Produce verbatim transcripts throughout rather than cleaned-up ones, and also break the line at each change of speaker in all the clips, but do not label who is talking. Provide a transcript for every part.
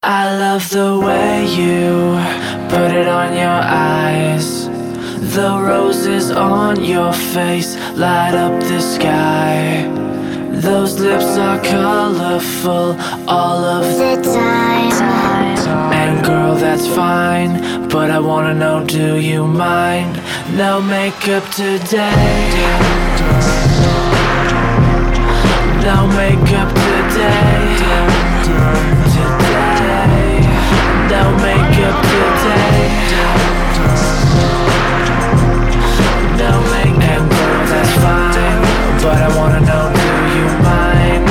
I love the way you put it on your eyes. The roses on your face light up the sky. Those lips are colorful all of the time. And girl, that's fine, but I wanna know, do you mind? No makeup today. No makeup today. Today. No makeup today. No makeup. And girl, that's fine, but I wanna know, do you mind?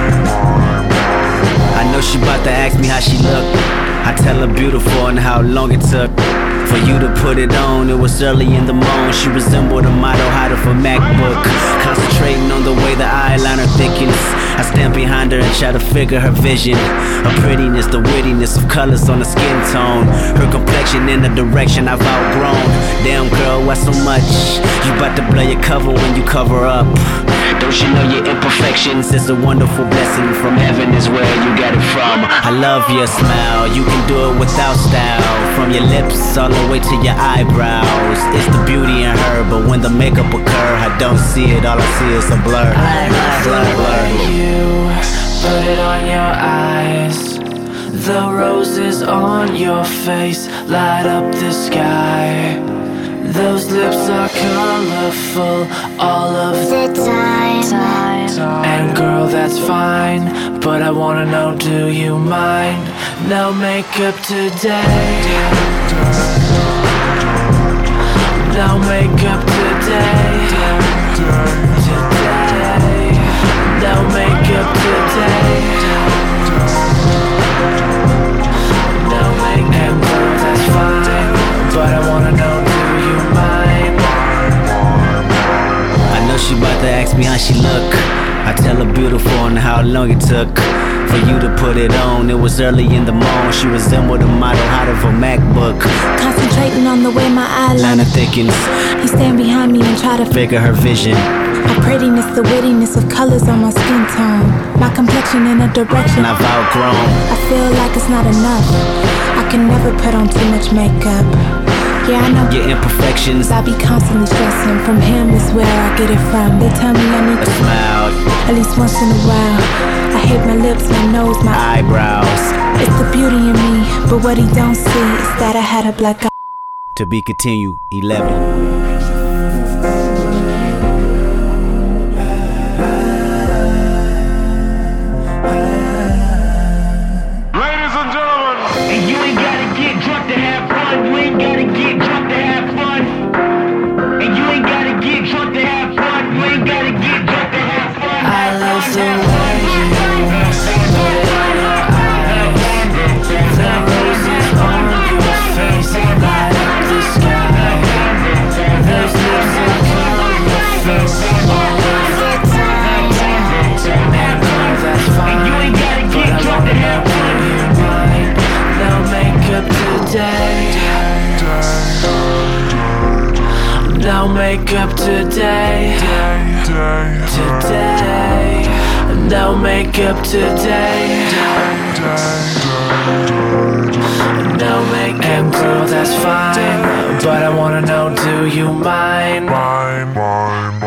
I know she bout to ask me how she look. I tell her beautiful and how long it took for you to put it on. It was early in the morning. She resembled a model hot of a MacBook, concentrating on the way the eyeliner thickens. I stand behind her and try to figure her vision. Her prettiness, the wittiness of colors on the skin tone. Her complexion in the direction I've outgrown. Damn girl, why so much? You bout to blow your cover when you cover up. Don't you know your imperfections is a wonderful blessing from heaven is where you got it from. I love your smile, you can do it without style. From your lips all the way to your eyebrows. It's the beauty in her, but when the makeup occur, I don't see it, all I see is a blur.
I love the way you put it on your eyes. The roses on your face light up the sky. Those lips are colorful all of the time. And girl, that's fine, but I wanna know, do you mind? No makeup today. No makeup today. Today. No makeup today. No makeup. And girl, that's fine, but I wanna know, do you mind?
I know she bout to ask me how she look. I tell her beautiful and how long it took for you to put it on. It was early in the morning. She resembled a model hot of a MacBook,
concentrating on the way my eyeliner
thickens.
You stand behind me and try to
Figure her vision.
My prettiness, the wittiness of colors on my skin tone. My complexion in a direction
I've outgrown.
I feel like it's not enough. I can never put on too much makeup. Yeah, I know
Your imperfections,
I be constantly stressing. From him is where I get it from. They tell me I need
a
to
smile,
at least once in a while. I hate my lips, my nose, my
eyebrows.
It's the beauty in me, but what he don't see is that I had a black eye.
To be continued, eleven.
No makeup today. Today. No makeup today. No makeup. And girl, that's fine, but I wanna know, do you mind?
Mind, mind.